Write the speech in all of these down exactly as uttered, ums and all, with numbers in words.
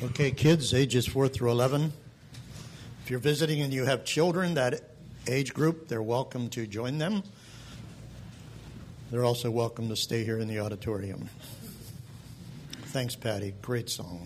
Okay, kids, ages four through eleven. If you're visiting and you have children that age group, they're welcome to join them. They're also welcome to stay here in the auditorium. Thanks, Patty. Great song.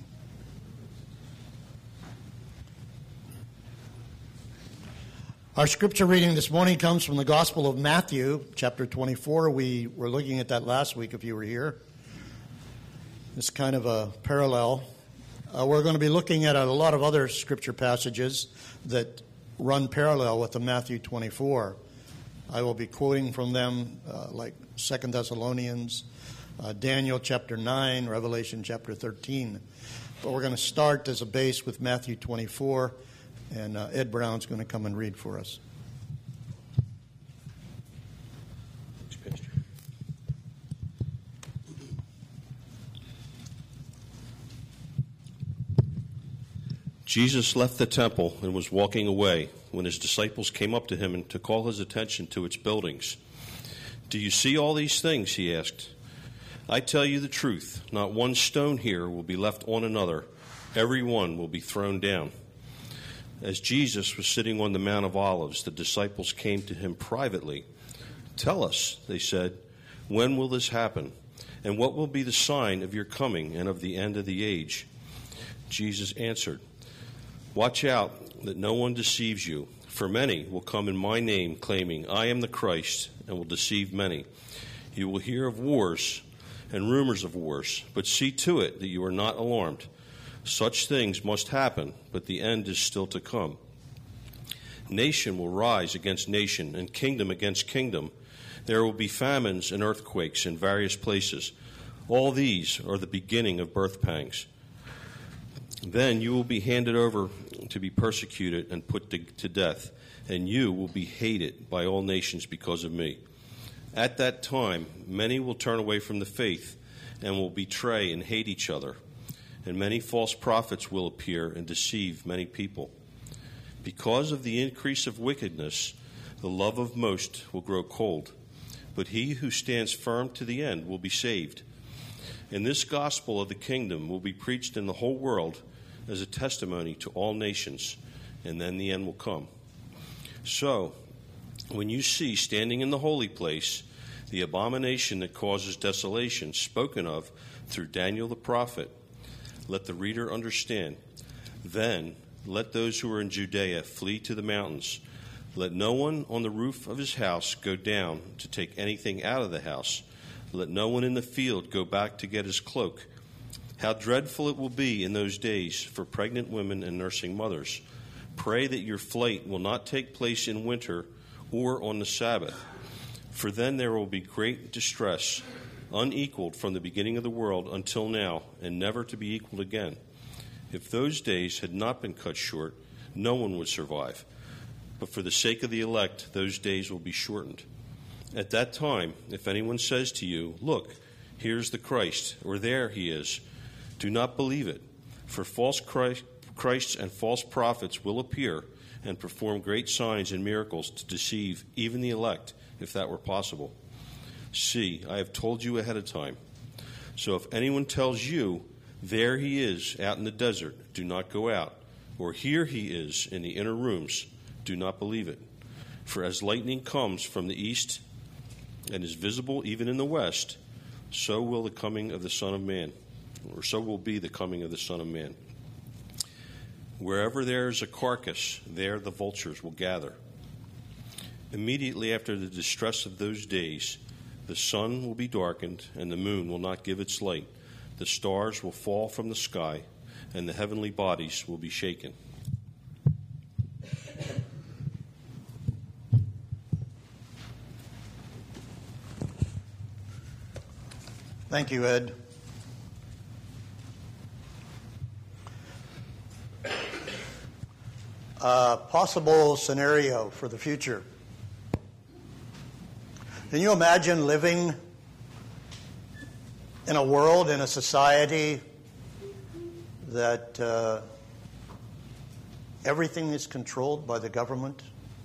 Our scripture reading this morning comes from the Gospel of Matthew, chapter twenty-four. We were looking at that last week if you were here. It's kind of a parallel. Uh, we're going to be looking at a lot of other scripture passages that run parallel with the Matthew twenty-four. I will be quoting from them uh, like Second Thessalonians, uh, Daniel chapter nine, Revelation chapter thirteen. But we're going to start as a base with Matthew twenty-four, and uh, Ed Brown's going to come and read for us. Jesus left the temple and was walking away when his disciples came up to him and to call his attention to its buildings. "Do you see all these things?" he asked. "I tell you the truth, not one stone here will be left on another. Every one will be thrown down." As Jesus was sitting on the Mount of Olives, the disciples came to him privately. "Tell us," they said, "when will this happen? And what will be the sign of your coming and of the end of the age?" Jesus answered, "Watch out that no one deceives you, for many will come in my name claiming, 'I am the Christ,' and will deceive many. You will hear of wars and rumors of wars, but see to it that you are not alarmed. Such things must happen, but the end is still to come. Nation will rise against nation, and kingdom against kingdom. There will be famines and earthquakes in various places. All these are the beginning of birth pangs. Then you will be handed over to be persecuted and put to, to death, and you will be hated by all nations because of me. At that time, many will turn away from the faith and will betray and hate each other, and many false prophets will appear and deceive many people. Because of the increase of wickedness, the love of most will grow cold, but he who stands firm to the end will be saved. And this gospel of the kingdom will be preached in the whole world as a testimony to all nations, and then the end will come. So, when you see standing in the holy place the abomination that causes desolation spoken of through Daniel the prophet, let the reader understand. Then let those who are in Judea flee to the mountains. Let no one on the roof of his house go down to take anything out of the house. Let no one in the field go back to get his cloak. How dreadful it will be in those days for pregnant women and nursing mothers. Pray that your flight will not take place in winter or on the Sabbath, for then there will be great distress, unequaled from the beginning of the world until now, and never to be equaled again. If those days had not been cut short, no one would survive. But for the sake of the elect, those days will be shortened. At that time, if anyone says to you, 'Look, here's the Christ,' or 'There he is,' do not believe it, for false Christ, Christs and false prophets will appear and perform great signs and miracles to deceive even the elect, if that were possible. See, I have told you ahead of time. So if anyone tells you, 'There he is out in the desert,' do not go out, or 'Here he is in the inner rooms,' do not believe it. For as lightning comes from the east and is visible even in the west, so will the coming of the Son of Man, or so will be the coming of the Son of Man. Wherever there is a carcass, there the vultures will gather. Immediately after the distress of those days, the sun will be darkened, and the moon will not give its light. The stars will fall from the sky, and the heavenly bodies will be shaken." Thank you, Ed. A possible scenario for the future. Can you imagine living in a world, in a society that uh, everything is controlled by the government?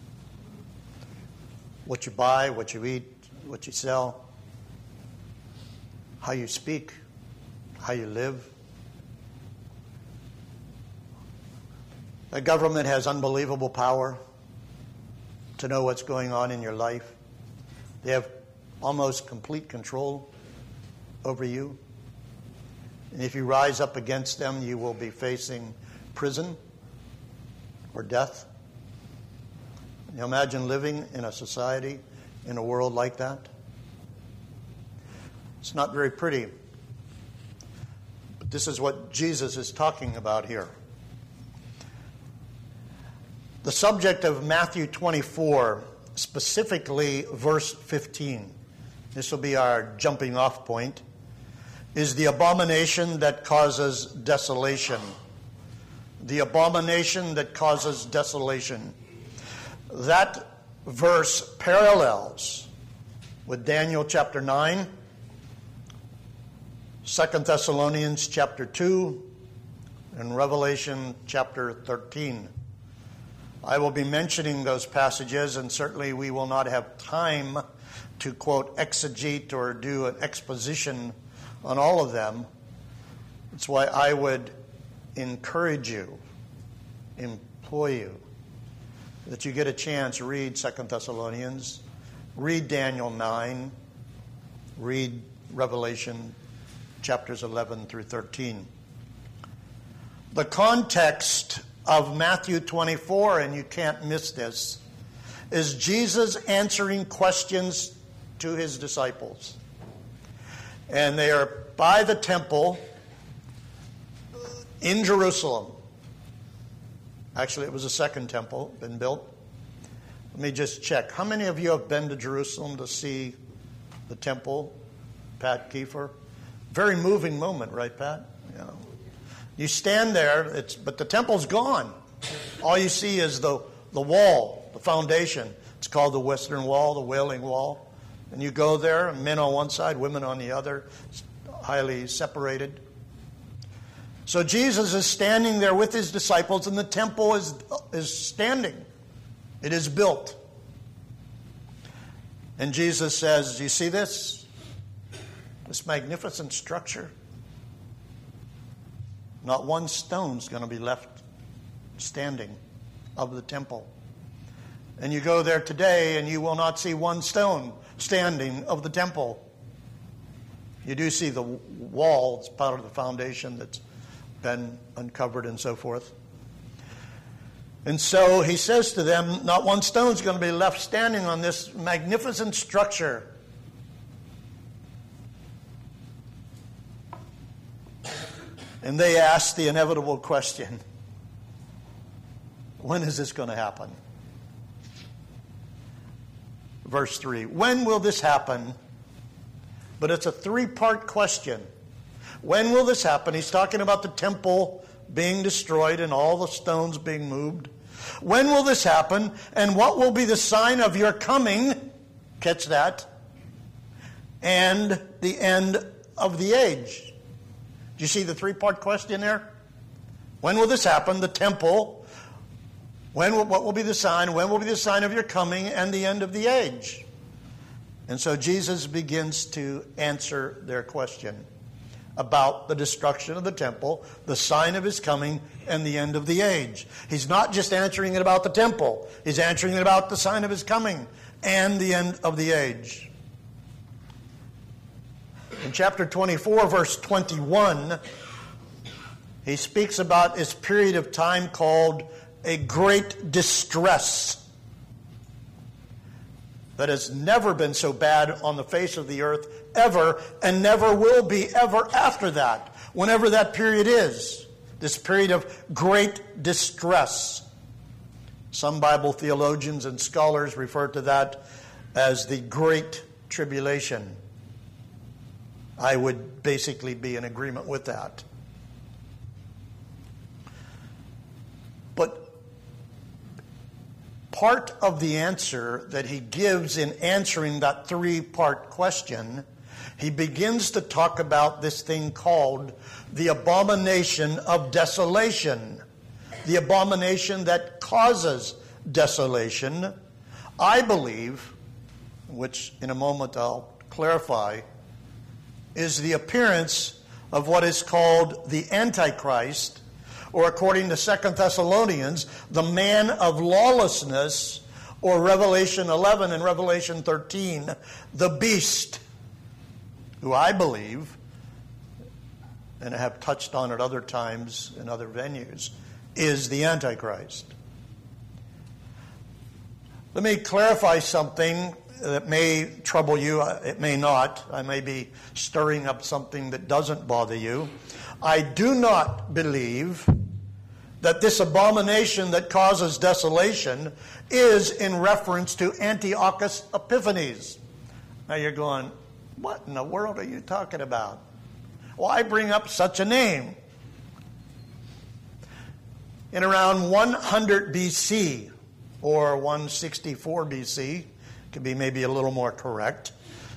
What you buy, what you eat, what you sell, how you speak, how you live. The government has unbelievable power to know what's going on in your life. They have almost complete control over you. And if you rise up against them, you will be facing prison or death. Can you imagine living in a society, in a world like that? It's not very pretty. But this is what Jesus is talking about here. The subject of Matthew twenty-four, specifically verse fifteen, this will be our jumping off point, is the abomination that causes desolation. The abomination that causes desolation. That verse parallels with Daniel chapter nine, Second Thessalonians chapter two, and Revelation chapter thirteen. I will be mentioning those passages, and certainly we will not have time to, quote, exegete or do an exposition on all of them. That's why I would encourage you, employ you, that you get a chance, read Second Thessalonians, read Daniel nine, read Revelation chapters eleven through thirteen. The context of Matthew twenty-four, and you can't miss this, is Jesus answering questions to his disciples. And they are by the temple in Jerusalem. Actually, it was a second temple been built. Let me just check. How many of you have been to Jerusalem to see the temple? Pat Kiefer. Very moving moment, right, Pat? Yeah. You stand there, it's, but the temple's gone. All you see is the, the wall, the foundation. It's called the Western Wall, the Wailing Wall. And you go there, men on one side, women on the other, highly separated. So Jesus is standing there with his disciples, and the temple is, is standing. It is built. And Jesus says, do you see this? This magnificent structure? Not one stone's going to be left standing of the temple. And you go there today and you will not see one stone standing of the temple. You do see the wall, it's part of the foundation that's been uncovered and so forth. And so he says to them, not one stone's going to be left standing on this magnificent structure. And they ask the inevitable question, when is this going to happen? Verse three, when will this happen? But it's a three-part question. When will this happen? He's talking about the temple being destroyed and all the stones being moved. When will this happen? And what will be the sign of your coming? Catch that. And the end of the age. Do you see the three-part question there? When will this happen? The temple. When will, what will be the sign? When will be the sign of your coming and the end of the age? And so Jesus begins to answer their question about the destruction of the temple, the sign of his coming, and the end of the age. He's not just answering it about the temple. He's answering it about the sign of his coming and the end of the age. In chapter twenty-four, verse twenty-one, he speaks about this period of time called a great distress that has never been so bad on the face of the earth ever, and never will be ever after that, whenever that period is. This period of great distress. Some Bible theologians and scholars refer to that as the Great Tribulation. I would basically be in agreement with that. But part of the answer that he gives in answering that three-part question, he begins to talk about this thing called the abomination of desolation. The abomination that causes desolation. I believe, which in a moment I'll clarify, is the appearance of what is called the Antichrist, or according to Second Thessalonians, the man of lawlessness, or Revelation eleven and Revelation thirteen, the beast, who I believe, and I have touched on it other times in other venues, is the Antichrist. Let me clarify something that may trouble you. It may not. I may be stirring up something that doesn't bother you. I do not believe that this abomination that causes desolation is in reference to Antiochus Epiphanes. Now you're going, what in the world are you talking about? Why bring up such a name? In around one hundred B C, or one sixty-four B C, could be maybe a little more correct,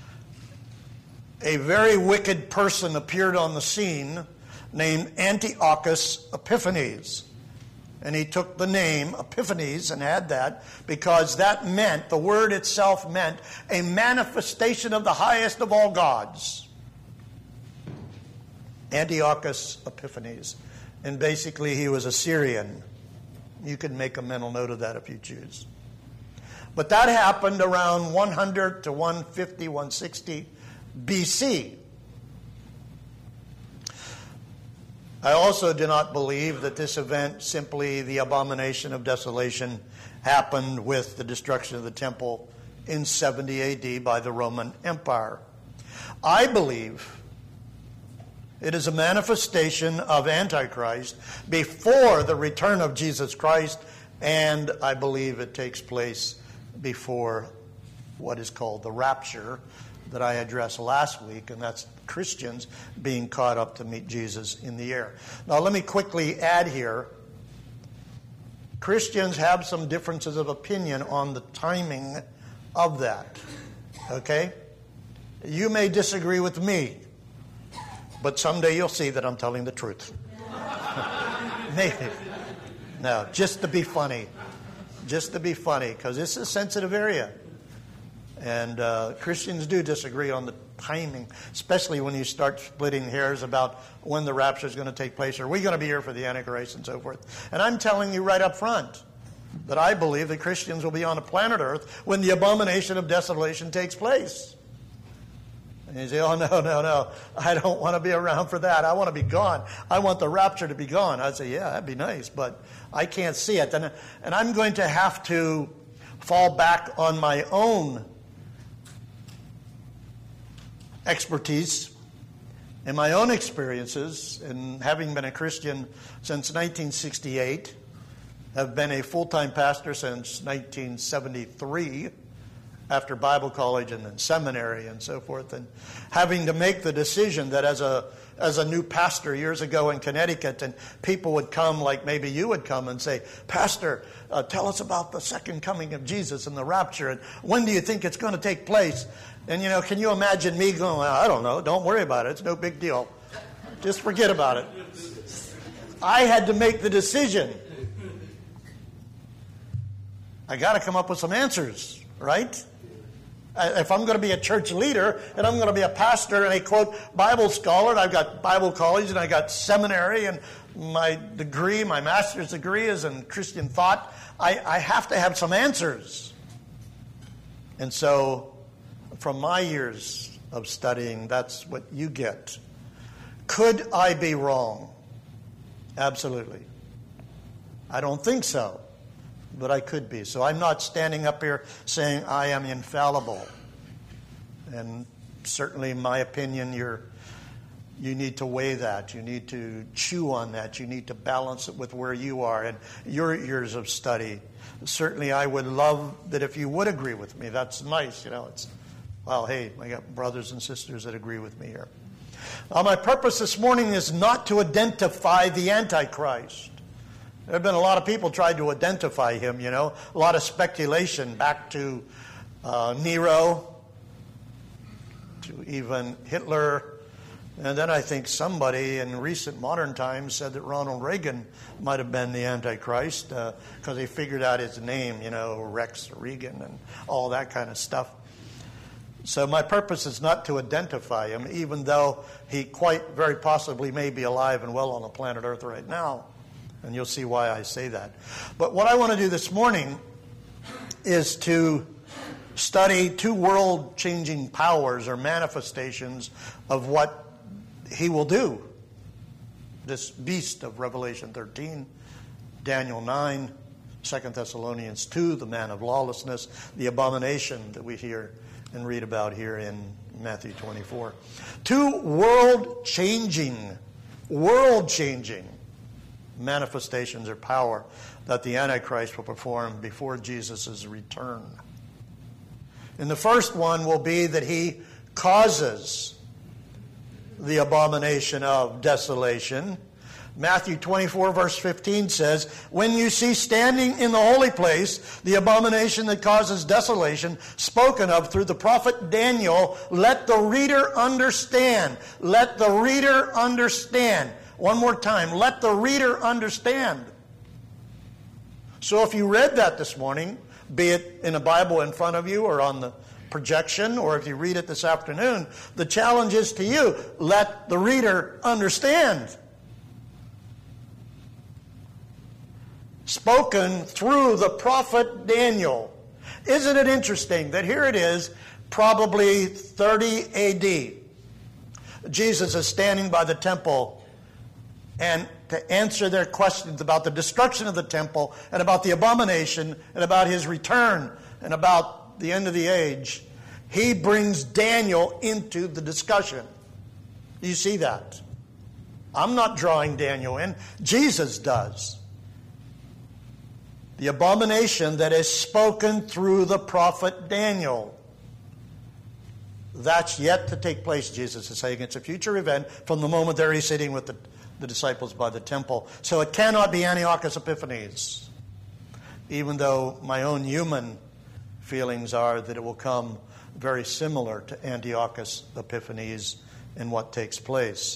a very wicked person appeared on the scene named Antiochus Epiphanes. And he took the name Epiphanes and had that because that meant, the word itself meant, a manifestation of the highest of all gods. Antiochus Epiphanes. And basically he was a Syrian. You can make a mental note of that if you choose. But that happened around one hundred to one fifty, one sixty B C. I also do not believe that this event, simply the abomination of desolation, happened with the destruction of the temple in seventy A D by the Roman Empire. I believe it is a manifestation of Antichrist before the return of Jesus Christ, and I believe it takes place before what is called the rapture that I addressed last week, and that's Christians being caught up to meet Jesus in the air. Now let me quickly add here, Christians have some differences of opinion on the timing of that. Okay? You may disagree with me, but someday you'll see that I'm telling the truth. Maybe. No, just to be funny. Just to be funny, because this is a sensitive area. And uh, Christians do disagree on the timing, especially when you start splitting hairs about when the rapture is going to take place. Are we going to be here for the Antichrist and so forth? And I'm telling you right up front that I believe that Christians will be on the planet Earth when the abomination of desolation takes place. And you say, oh, no, no, no, I don't want to be around for that. I want to be gone. I want the rapture to be gone. I'd say, yeah, that'd be nice, but I can't see it. And, and I'm going to have to fall back on my own expertise and my own experiences, and having been a Christian since nineteen sixty-eight, have been a full-time pastor since nineteen seventy-three, after Bible college and then seminary and so forth, and having to make the decision that as a as a new pastor years ago in Connecticut, and people would come like maybe you would come and say, Pastor, uh, tell us about the second coming of Jesus and the rapture, and when do you think it's going to take place? And, you know, can you imagine me going, well, I don't know, don't worry about it, it's no big deal. Just forget about it. I had to make the decision. I got to come up with some answers, right? If I'm going to be a church leader and I'm going to be a pastor and a, quote, Bible scholar, and I've got Bible college and I got seminary and my degree, my master's degree is in Christian thought, I, I have to have some answers. And so from my years of studying, that's what you get. Could I be wrong? Absolutely. I don't think so. But I could be. So I'm not standing up here saying I am infallible. And certainly my opinion, you're, you need to weigh that. You need to chew on that. You need to balance it with where you are and your years of study. Certainly I would love that if you would agree with me. That's nice. You know, it's, well, hey, I got brothers and sisters that agree with me here. Now, my purpose this morning is not to identify the Antichrist. There have been a lot of people tried to identify him, you know, a lot of speculation back to uh, Nero, to even Hitler. And then I think somebody in recent modern times said that Ronald Reagan might have been the Antichrist because uh, they figured out his name, you know, Rex Reagan and all that kind of stuff. So my purpose is not to identify him, even though he quite very possibly may be alive and well on the planet Earth right now. And you'll see why I say that. But what I want to do this morning is to study two world-changing powers or manifestations of what he will do. This beast of Revelation thirteen, Daniel nine, Second Thessalonians two, the man of lawlessness, the abomination that we hear and read about here in Matthew twenty-four. Two world-changing, world-changing manifestations or power that the Antichrist will perform before Jesus' return. And the first one will be that he causes the abomination of desolation. Matthew twenty-four verse fifteen says, when you see standing in the holy place the abomination that causes desolation spoken of through the prophet Daniel, let the reader understand. Let the reader understand. One more time, let the reader understand. So if you read that this morning, be it in a Bible in front of you or on the projection, or if you read it this afternoon, the challenge is to you, let the reader understand. Spoken through the prophet Daniel. Isn't it interesting that here it is, probably thirty A D. Jesus is standing by the temple, and to answer their questions about the destruction of the temple and about the abomination and about his return and about the end of the age, he brings Daniel into the discussion. You see that? I'm not drawing Daniel in. Jesus does. The abomination that is spoken through the prophet Daniel. That's yet to take place, Jesus is saying. It's a future event from the moment there he's sitting with the, the disciples by the temple. So it cannot be Antiochus Epiphanes, even though my own human feelings are that it will come very similar to Antiochus Epiphanes in what takes place.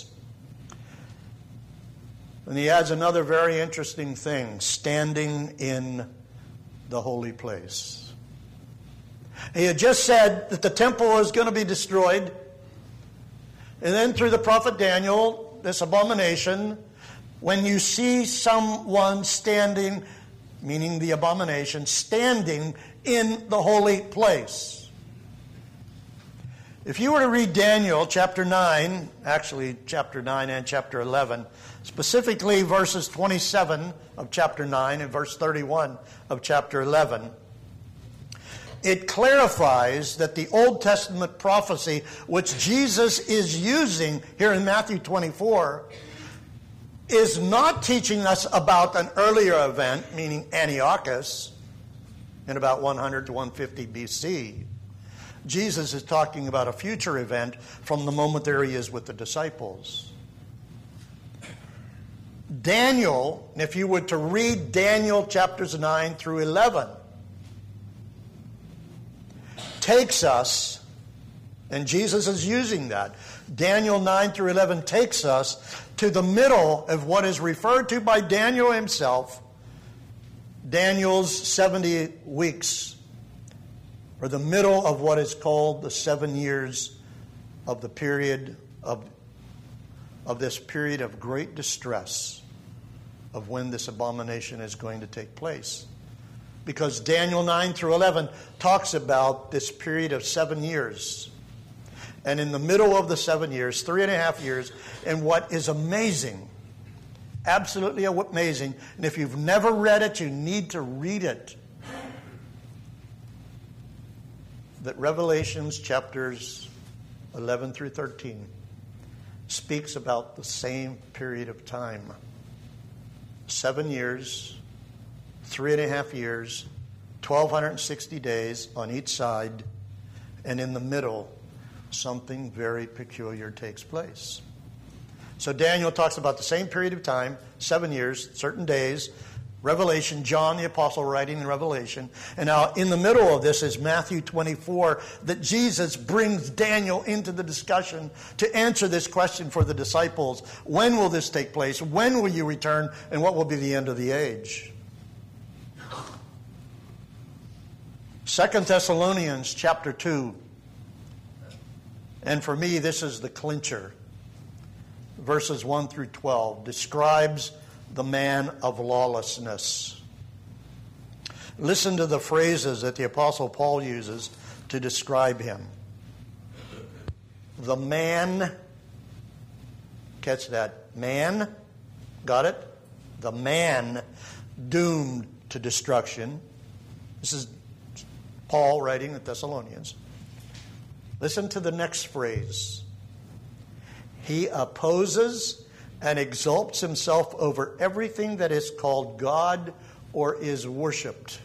And he adds another very interesting thing, standing in the holy place. He had just said that the temple was going to be destroyed. And then through the prophet Daniel, this abomination, when you see someone standing, meaning the abomination, standing in the holy place. If you were to read Daniel chapter nine, actually chapter nine and chapter eleven, specifically verses twenty-seven of chapter nine and verse thirty-one of chapter eleven, it clarifies that the Old Testament prophecy, which Jesus is using here in Matthew twenty-four, is not teaching us about an earlier event, meaning Antiochus, in about one hundred to one fifty B C. Jesus is talking about a future event from the moment there he is with the disciples. Daniel, if you were to read Daniel chapters nine through eleven, takes us, and Jesus is using that, Daniel nine through eleven takes us to the middle of what is referred to by Daniel himself, Daniel's seventy weeks, or the middle of what is called the seven years of the period of, of this period of great distress of when this abomination is going to take place. Because Daniel nine through eleven talks about this period of seven years. And in the middle of the seven years, three and a half years, and what is amazing, absolutely amazing, and if you've never read it, you need to read it, that Revelations chapters eleven through thirteen speaks about the same period of time. Seven years, three and a half years, twelve sixty days on each side, and in the middle, something very peculiar takes place. So Daniel talks about the same period of time, seven years, certain days. Revelation, John the Apostle writing in Revelation. And now in the middle of this is Matthew twenty-four, that Jesus brings Daniel into the discussion to answer this question for the disciples. When will this take place? When will you return? And what will be the end of the age? Second Thessalonians chapter two. And for me, this is the clincher. Verses one through twelve describes the man of lawlessness. Listen to the phrases that the Apostle Paul uses to describe him. The man, catch that, man, got it? The man doomed to destruction. This is Paul writing the Thessalonians. Listen to the next phrase. He opposes and exalts himself over everything that is called God or is worshipped.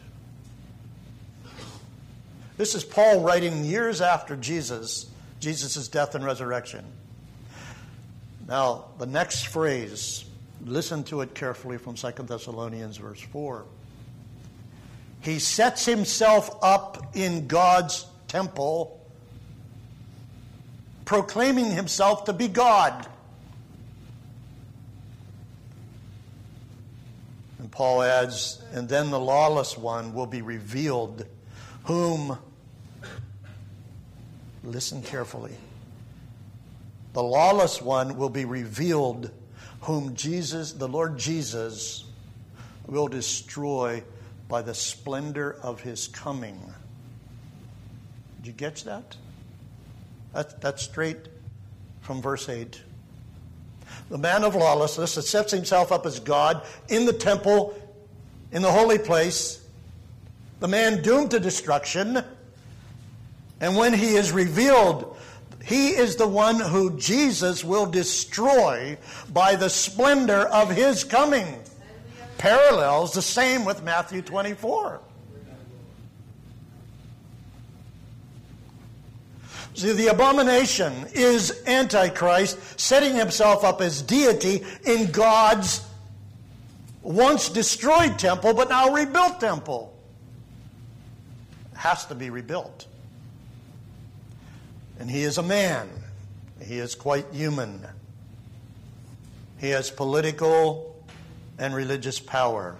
This is Paul writing years after Jesus, Jesus' death and resurrection. Now, the next phrase, listen to it carefully from Second Thessalonians verse four. He sets himself up in God's temple, proclaiming himself to be God. And Paul adds, and then the lawless one will be revealed, whom, listen carefully, the lawless one will be revealed, whom Jesus, the Lord Jesus, will destroy by the splendor of his coming. Did you catch that? That that's straight from verse eight. The man of lawlessness that sets himself up as God in the temple, in the holy place, the man doomed to destruction, and when he is revealed, he is the one who Jesus will destroy by the splendor of his coming. Parallels the same with Matthew twenty-four. See, the abomination is Antichrist setting himself up as deity in God's once destroyed temple, but now rebuilt temple. It has to be rebuilt. And he is a man. He is quite human. He has political and religious power.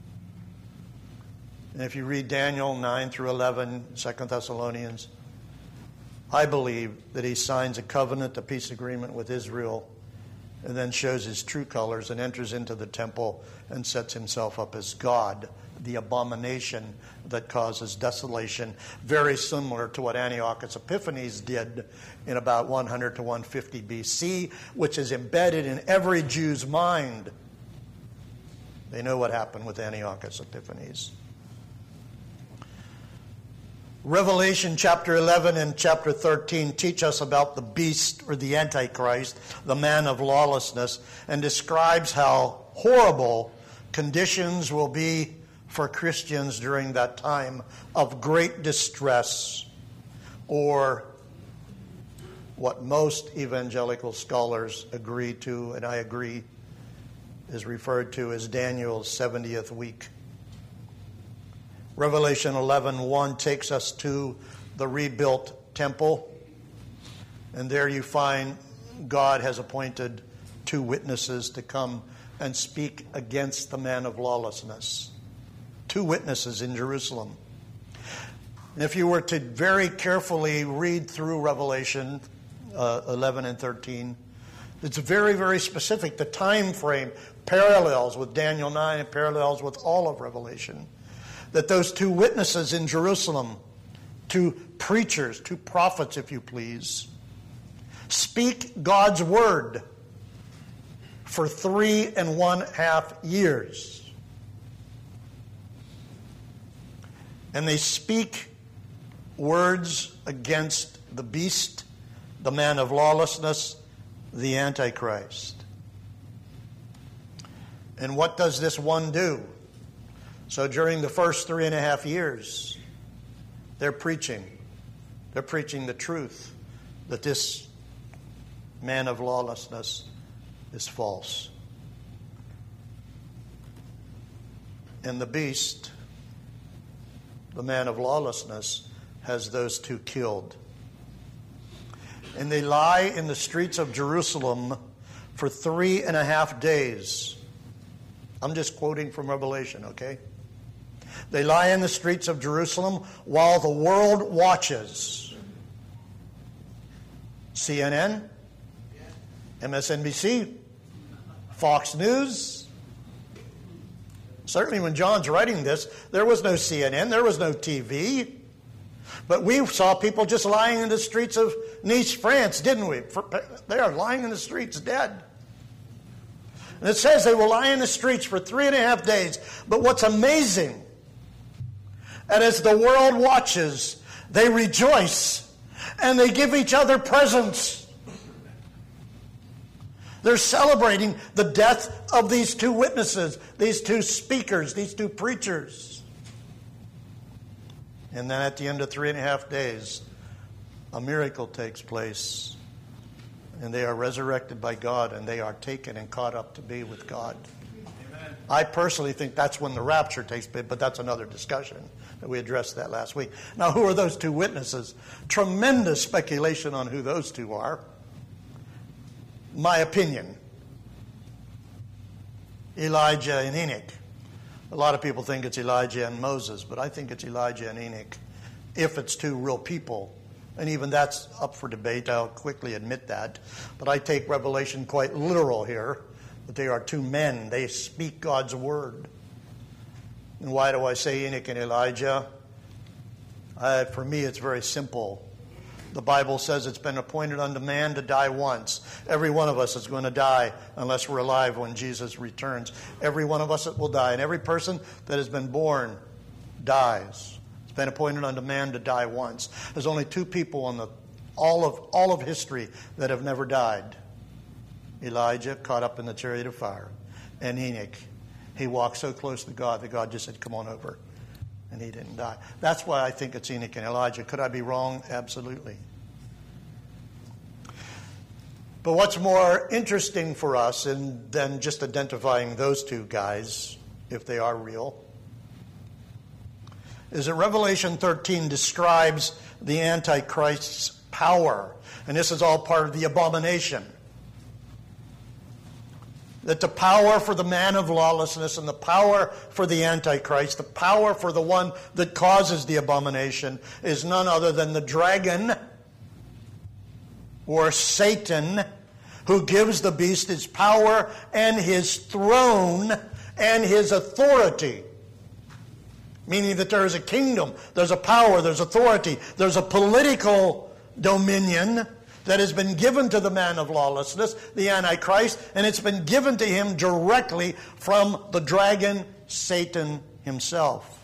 And if you read Daniel nine through eleven, Second Thessalonians, I believe that he signs a covenant, a peace agreement with Israel, and then shows his true colors and enters into the temple and sets himself up as God, the abomination that causes desolation, very similar to what Antiochus Epiphanes did in about one hundred to one fifty B C, which is embedded in every Jew's mind. They know what happened with Antiochus Epiphanes. Revelation chapter eleven and chapter thirteen teach us about the beast or the Antichrist, the man of lawlessness, and describes how horrible conditions will be for Christians during that time of great distress, or what most evangelical scholars agree to, and I agree, is referred to as Daniel's seventieth week. Revelation eleven one takes us to the rebuilt temple, and there you find God has appointed two witnesses to come and speak against the man of lawlessness. Two witnesses in Jerusalem. And if you were to very carefully read through Revelation uh, eleven and thirteen, it's very, very specific. The time frame parallels with Daniel nine and parallels with all of Revelation. That those two witnesses in Jerusalem, two preachers, two prophets, if you please, speak God's word for three and one half years. And they speak words against the beast, the man of lawlessness, the Antichrist. And what does this one do? So during the first three and a half years, they're preaching. They're preaching the truth that this man of lawlessness is false. And the beast, the man of lawlessness, has those two killed. And they lie in the streets of Jerusalem for three and a half days. I'm just quoting from Revelation, okay? They lie in the streets of Jerusalem while the world watches. C N N, M S N B C, Fox News, Certainly when John's writing this, there was no C N N, there was no T V. But we saw people just lying in the streets of Nice, France, didn't we? They are lying in the streets dead. And it says they will lie in the streets for three and a half days. But what's amazing, and as the world watches, they rejoice and they give each other presents. They're celebrating the death of these two witnesses, these two speakers, these two preachers. And then at the end of three and a half days, a miracle takes place. And they are resurrected by God, and they are taken and caught up to be with God. Amen. I personally think that's when the rapture takes place, but that's another discussion. We addressed that last week. Now, who are those two witnesses? Tremendous speculation on who those two are. My opinion, Elijah and Enoch. A lot of people think it's Elijah and Moses, but I think it's Elijah and Enoch, if it's two real people. And even that's up for debate. I'll quickly admit that. But I take Revelation quite literal here, that they are two men. They speak God's word. And why do I say Enoch and Elijah? Uh, for me, it's very simple. The Bible says it's been appointed unto man to die once. Every one of us is going to die unless we're alive when Jesus returns. Every one of us will die. And every person that has been born dies. It's been appointed unto man to die once. There's only two people in the all of all of history that have never died. Elijah, caught up in the chariot of fire, and Enoch. He walked so close to God that God just said, come on over. And he didn't die. That's why I think it's Enoch and Elijah. Could I be wrong? Absolutely. But what's more interesting for us in, than just identifying those two guys, if they are real, is that Revelation thirteen describes the Antichrist's power. And this is all part of the abomination. That the power for the man of lawlessness and the power for the Antichrist, the power for the one that causes the abomination, is none other than the dragon or Satan, who gives the beast his power and his throne and his authority. Meaning that there is a kingdom, there's a power, there's authority, there's a political dominion that has been given to the man of lawlessness, the Antichrist, and it's been given to him directly from the dragon, Satan himself.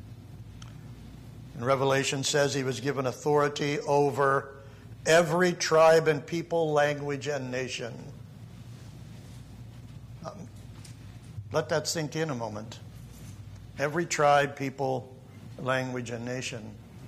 And Revelation says he was given authority over every tribe and people, language and nation. Um, let that sink in a moment. Every tribe, people, language and nation.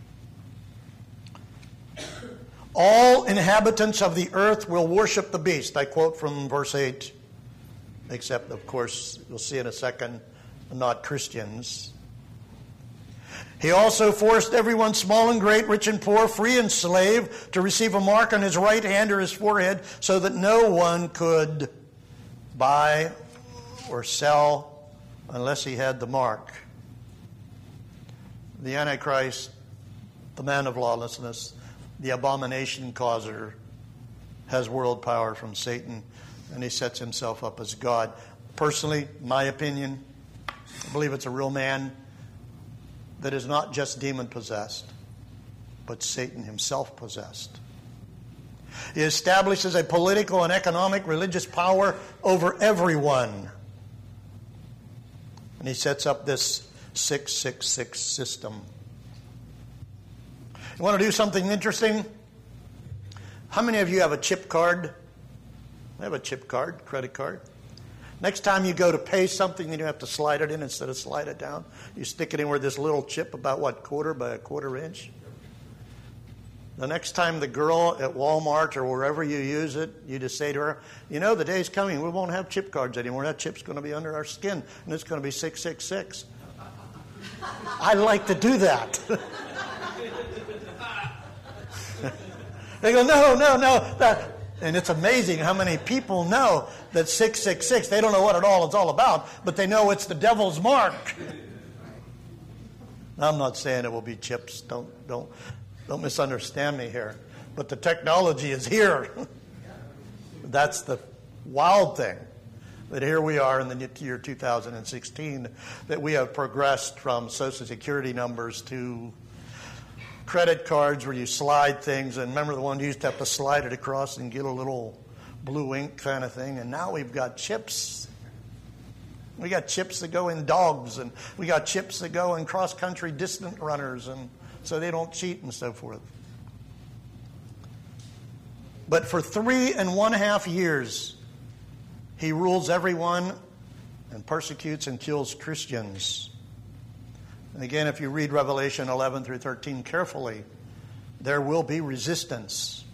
All inhabitants of the earth will worship the beast. I quote from verse eight, except, of course, you'll see in a second, not Christians. He also forced everyone, small and great, rich and poor, free and slave, to receive a mark on his right hand or his forehead, so that no one could buy or sell unless he had the mark. The Antichrist, the man of lawlessness, the abomination causer, has world power from Satan, and he sets himself up as God. Personally, my opinion, I believe it's a real man that is not just demon-possessed, but Satan himself possessed. He establishes a political and economic religious power over everyone. And he sets up this six six six system. You want to do something interesting? How many of you have a chip card? I have a chip card, credit card. Next time you go to pay something, you don't have to slide it in instead of slide it down. You stick it in with this little chip about, what, quarter by a quarter inch? The next time the girl at Walmart or wherever you use it, you just say to her, you know, the day's coming, we won't have chip cards anymore. That chip's going to be under our skin, and it's going to be six six six. I like to do that. They go, no, no, no. That, and it's amazing how many people know that six six six, they don't know what it all it's all about, but they know it's the devil's mark. I'm not saying it will be chips. Don't don't don't misunderstand me here. But the technology is here. That's the wild thing. that here we are in the year two thousand sixteen, that we have progressed from Social Security numbers to credit cards where you slide things. And remember the one you used to have to slide it across and get a little blue ink kind of thing. And now we've got chips. We got chips that go in dogs, and we got chips that go in cross-country distant runners, and so they don't cheat and so forth. But for three and one half years, he rules everyone and persecutes and kills Christians. And again, if you read Revelation eleven through thirteen carefully, there will be resistance.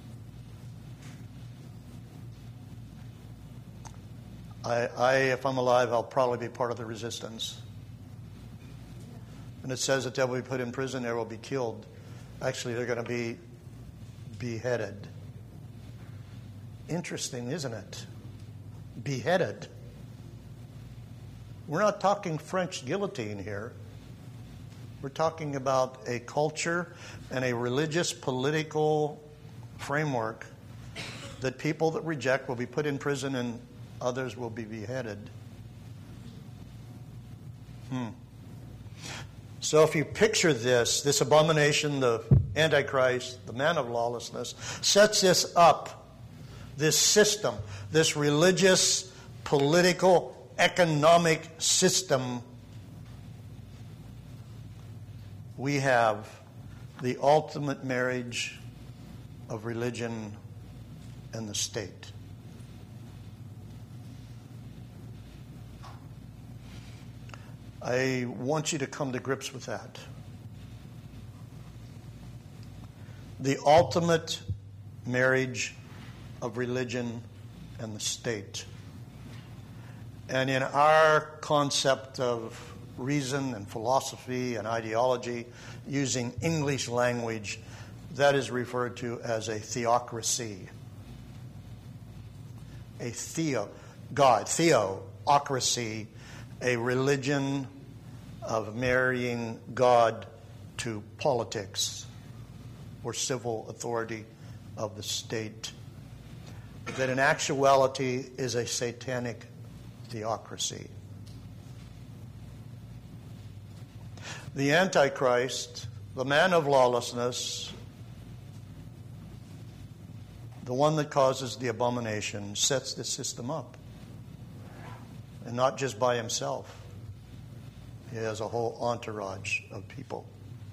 I, I, if I'm alive, I'll probably be part of the resistance. And it says that they will be put in prison, they will be killed. Actually, they're going to be beheaded. Interesting, isn't it? Beheaded. We're not talking French guillotine here. We're talking about a culture and a religious political framework that people that reject will be put in prison and others will be beheaded. Hmm. So if you picture this, this abomination, the Antichrist, the man of lawlessness, sets this up, this system, this religious, political, economic system. We have the ultimate marriage of religion and the state. I want you to come to grips with that. The ultimate marriage of religion and the state. And in our concept of reason and philosophy and ideology, using English language, that is referred to as a theocracy. A theo, God, theocracy, a religion of marrying God to politics or civil authority of the state. That in actuality is a satanic theocracy. The Antichrist, the man of lawlessness, the one that causes the abomination, sets the system up. And not just by himself. He has a whole entourage of people.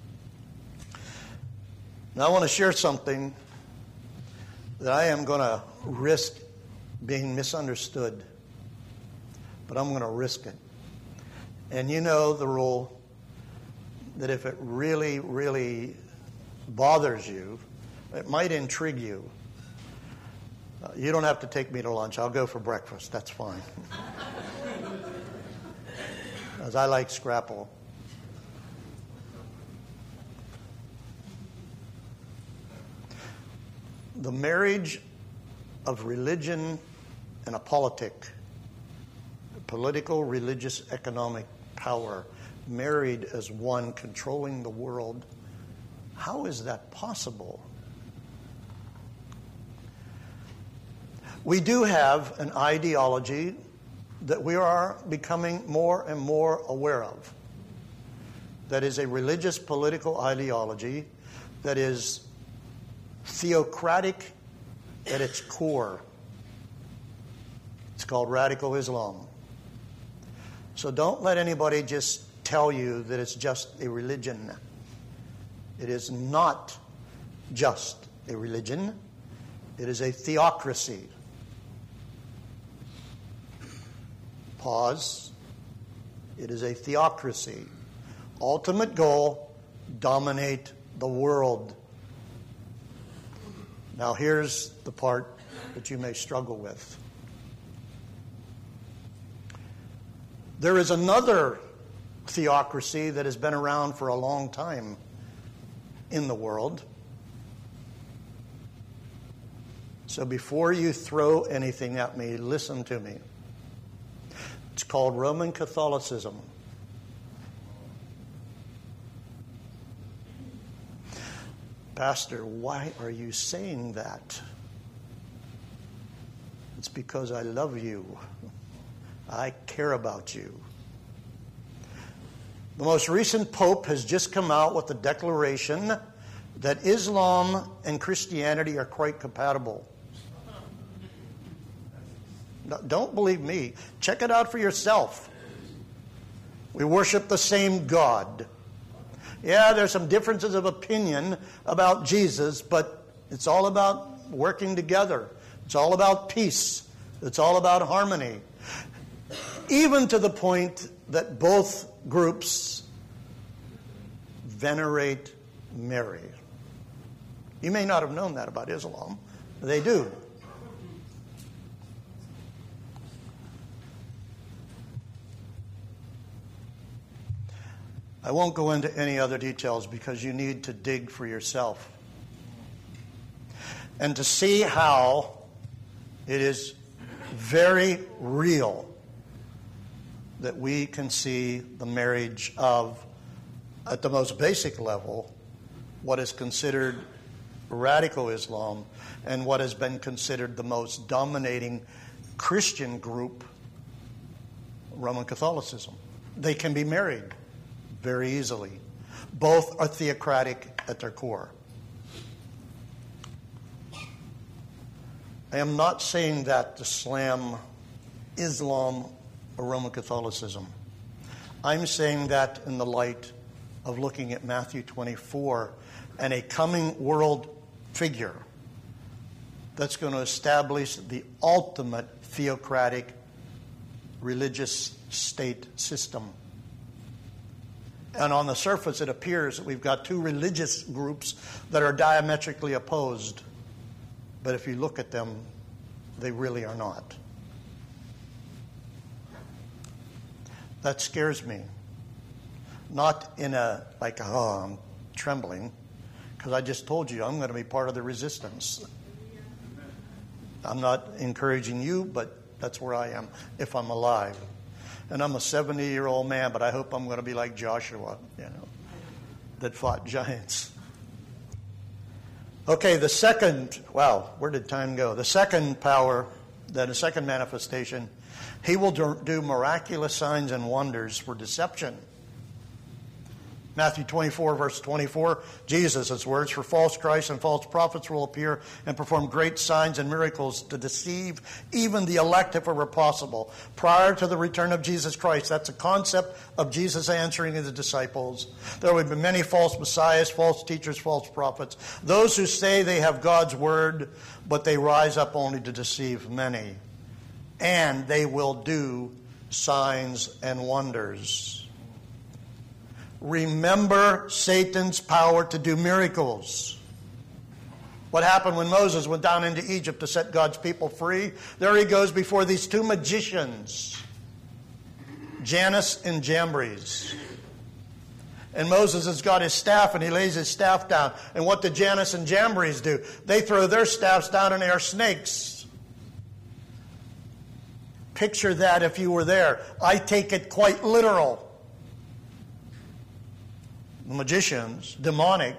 Now I want to share something that I am going to risk being misunderstood. But I'm going to risk it. And you know the rule that if it really, really bothers you, it might intrigue you. Uh, you don't have to take me to lunch. I'll go for breakfast. That's fine. As I like scrapple. The marriage of religion and a politic, political, religious, economic power, married as one, controlling the world. How is that possible? We do have an ideology that we are becoming more and more aware of. That is a religious political ideology that is theocratic at its core. It's called radical Islam. So don't let anybody just tell you that it's just a religion. It is not just a religion. It is a theocracy. Pause. It is a theocracy. Ultimate goal, dominate the world. Now here's the part that you may struggle with. There is another theocracy that has been around for a long time in the world. So before you throw anything at me, listen to me. It's called Roman Catholicism. Pastor, why are you saying that? It's because I love you. I care about you. The most recent pope has just come out with a declaration that Islam and Christianity are quite compatible. No, don't believe me. Check it out for yourself. We worship the same God. Yeah, there's some differences of opinion about Jesus, but it's all about working together. It's all about peace. It's all about harmony. Even to the point that both groups venerate Mary. You may not have known that about Islam. They do. I won't go into any other details because you need to dig for yourself and to see how it is very real that we can see the marriage of, at the most basic level, what is considered radical Islam and what has been considered the most dominating Christian group, Roman Catholicism. They can be married very easily. Both are theocratic at their core. I am not saying that to slam Islam or Roman Catholicism. I'm saying that in the light of looking at Matthew twenty-four and a coming world figure that's going to establish the ultimate theocratic religious state system. And on the surface, it appears that we've got two religious groups that are diametrically opposed. But if you look at them, they really are not. That scares me. Not in a, like, oh, I'm trembling, because I just told you I'm going to be part of the resistance. I'm not encouraging you, but that's where I am if I'm alive. And I'm a seventy-year-old man, but I hope I'm going to be like Joshua, you know, that fought giants. Okay, the second, wow, where did time go? The second power, then the second manifestation, he will do miraculous signs and wonders for deception. Matthew twenty-four, verse twenty-four, Jesus' words, for false Christs and false prophets will appear and perform great signs and miracles to deceive even the elect if it were possible. Prior to the return of Jesus Christ, that's a concept of Jesus answering his disciples. There will be many false messiahs, false teachers, false prophets. Those who say they have God's word, but they rise up only to deceive many. And they will do signs and wonders. Remember Satan's power to do miracles. What happened when Moses went down into Egypt to set God's people free? There he goes before these two magicians, Jannes and Jambres. And Moses has got his staff and he lays his staff down. And what do Jannes and Jambres do? They throw their staffs down and they are snakes. Picture that if you were there. I take it quite literal. Magicians, demonic,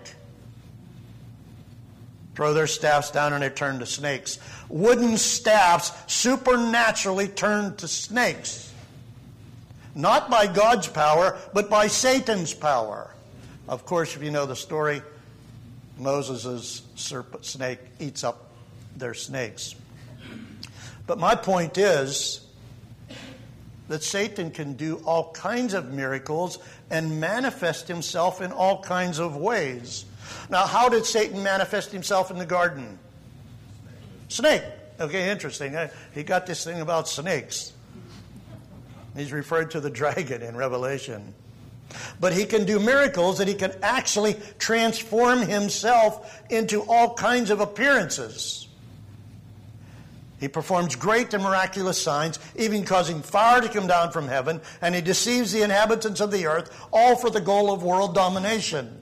throw their staffs down and they turn to snakes. Wooden staffs supernaturally turn to snakes. Not by God's power, but by Satan's power. Of course, if you know the story, Moses' serpent snake eats up their snakes. But my point is that Satan can do all kinds of miracles and manifest himself in all kinds of ways. Now, how did Satan manifest himself in the garden? Snake. Okay, interesting. He got this thing about snakes. He's referred to the dragon in Revelation. But he can do miracles that he can actually transform himself into all kinds of appearances. He performs great and miraculous signs, even causing fire to come down from heaven, and he deceives the inhabitants of the earth, all for the goal of world domination.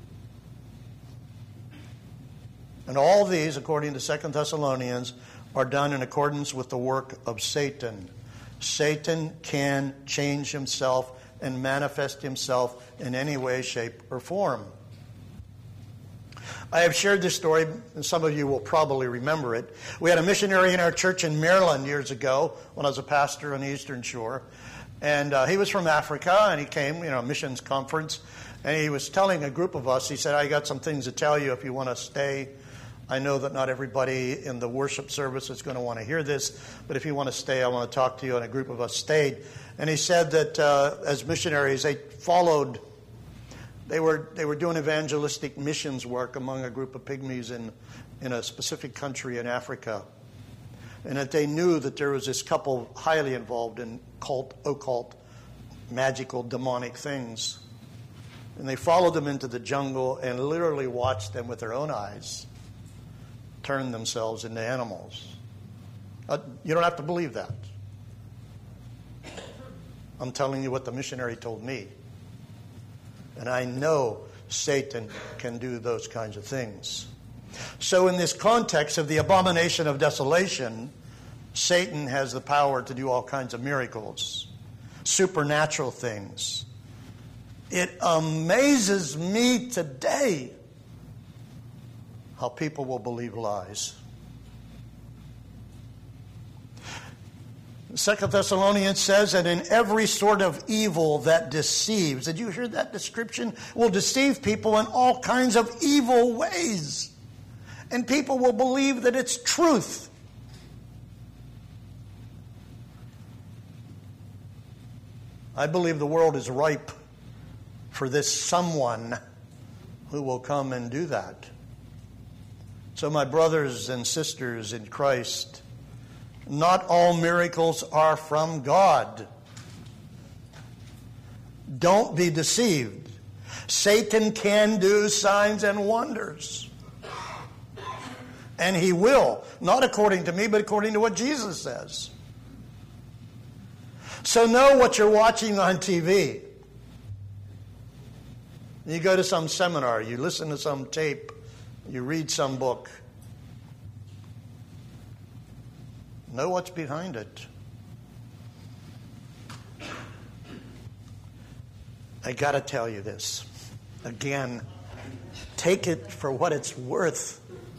And all these, according to Second Thessalonians, are done in accordance with the work of Satan. Satan can change himself and manifest himself in any way, shape, or form. I have shared this story, and some of you will probably remember it. We had a missionary in our church in Maryland years ago when I was a pastor on the Eastern Shore. And uh, he was from Africa, and he came, you know, a missions conference. And he was telling a group of us, he said, I got some things to tell you if you want to stay. I know that not everybody in the worship service is going to want to hear this, but if you want to stay, I want to talk to you. And a group of us stayed. And he said that uh, as missionaries, they followed... They were they were doing evangelistic missions work among a group of pygmies in, in a specific country in Africa. And that they knew that there was this couple highly involved in cult, occult, magical, demonic things. And they followed them into the jungle and literally watched them with their own eyes turn themselves into animals. Uh, you don't have to believe that. I'm telling you what the missionary told me. And I know Satan can do those kinds of things. So in this context of the abomination of desolation, Satan has the power to do all kinds of miracles, supernatural things. It amazes me today how people will believe lies. Second Thessalonians says that in every sort of evil that deceives. Did you hear that description? Will deceive people in all kinds of evil ways. And people will believe that it's truth. I believe the world is ripe for this someone who will come and do that. So my brothers and sisters in Christ, not all miracles are from God. Don't be deceived. Satan can do signs and wonders. And he will. Not according to me, but according to what Jesus says. So know what you're watching on T V. You go to some seminar, you listen to some tape, you read some book. Know what's behind it. I got to tell you this. Again, take it for what it's worth.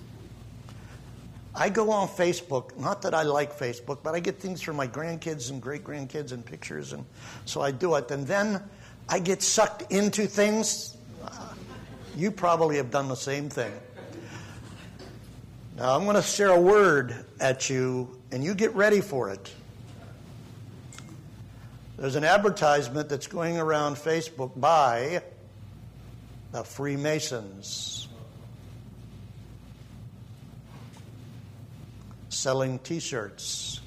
I go on Facebook, not that I like Facebook, but I get things from my grandkids and great-grandkids and pictures, and so I do it. And then I get sucked into things. You probably have done the same thing. Now, I'm going to share a word at you, and you get ready for it. There's an advertisement that's going around Facebook by the Freemasons selling T-shirts.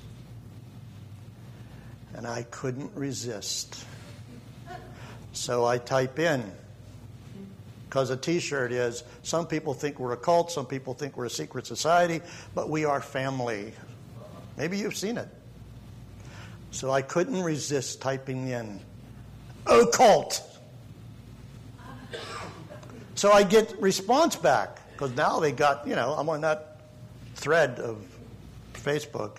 And I couldn't resist. So I type in, because a T-shirt is, some people think we're a cult, some people think we're a secret society, but we are family. Maybe you've seen it. So I couldn't resist typing in, occult. So I get response back, because now they got, you know, I'm on that thread of Facebook.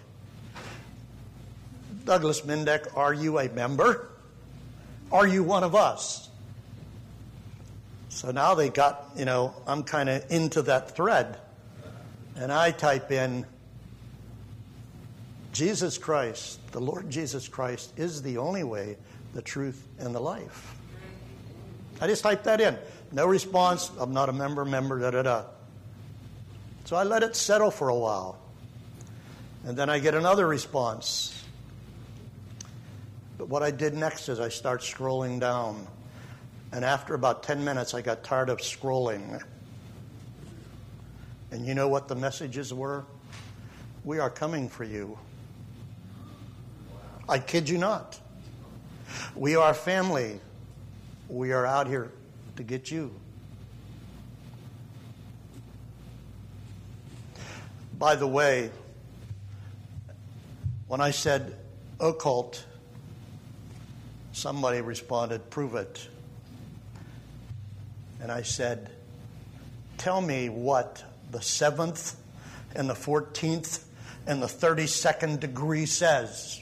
Douglas Mindeck, are you a member? Are you one of us? So now they got, you know, I'm kind of into that thread. And I type in, Jesus Christ, the Lord Jesus Christ, is the only way, the truth, and the life. I just typed that in. No response. I'm not a member, member, da-da-da. So I let it settle for a while. And then I get another response. But what I did next is I start scrolling down. And after about ten minutes, I got tired of scrolling. And you know what the messages were? We are coming for you. I kid you not. We are family. We are out here to get you. By the way, when I said occult, somebody responded, prove it. And I said, tell me what the seventh and the fourteenth and the thirty-second degree says.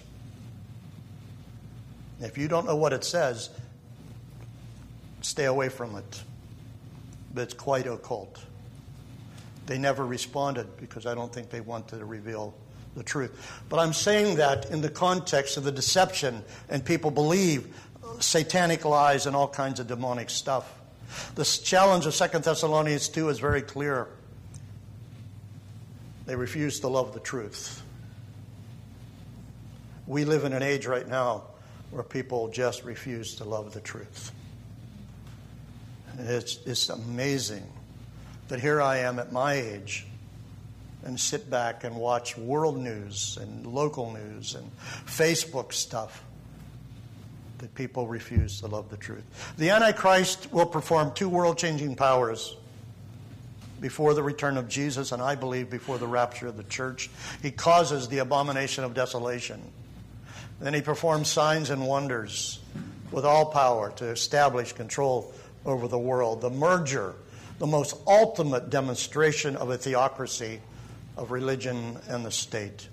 If you don't know what it says, stay away from it. But it's quite occult. They never responded because I don't think they wanted to reveal the truth. But I'm saying that in the context of the deception, and people believe satanic lies and all kinds of demonic stuff. The challenge of Second Thessalonians two is very clear. They refuse to love the truth. We live in an age right now where people just refuse to love the truth. And it's, it's amazing that here I am at my age and sit back and watch world news and local news and Facebook stuff that people refuse to love the truth. The Antichrist will perform two world-changing powers before the return of Jesus, and I believe before the rapture of the church. He causes the abomination of desolation. Then he performs signs and wonders with all power to establish control over the world. The merger, the most ultimate demonstration of a theocracy of religion and the state.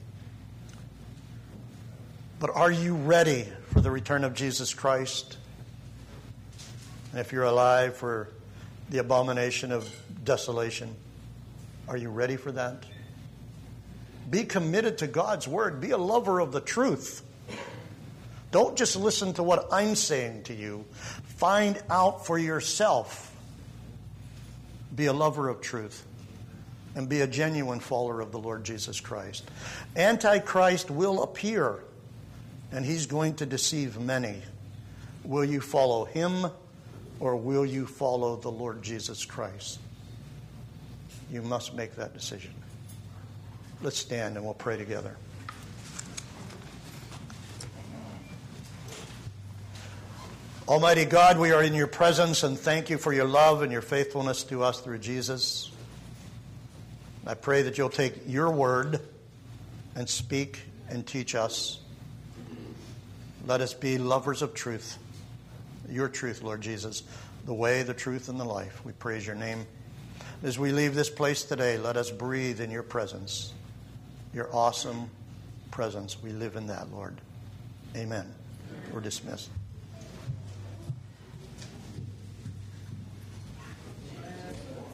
But are you ready for the return of Jesus Christ? And if you're alive, for the abomination of desolation, are you ready for that? Be committed to God's word. Be a lover of the truth. Don't just listen to what I'm saying to you. Find out for yourself. Be a lover of truth. And be a genuine follower of the Lord Jesus Christ. Antichrist will appear, and he's going to deceive many. Will you follow him, or will you follow the Lord Jesus Christ? You must make that decision. Let's stand and we'll pray together. Almighty God, we are in your presence, and thank you for your love and your faithfulness to us through Jesus. I pray that you'll take your word and speak and teach us. Let us be lovers of truth, your truth, Lord Jesus, the way, the truth, and the life. We praise your name. As we leave this place today, let us breathe in your presence, your awesome presence. We live in that, Lord. Amen. We're dismissed.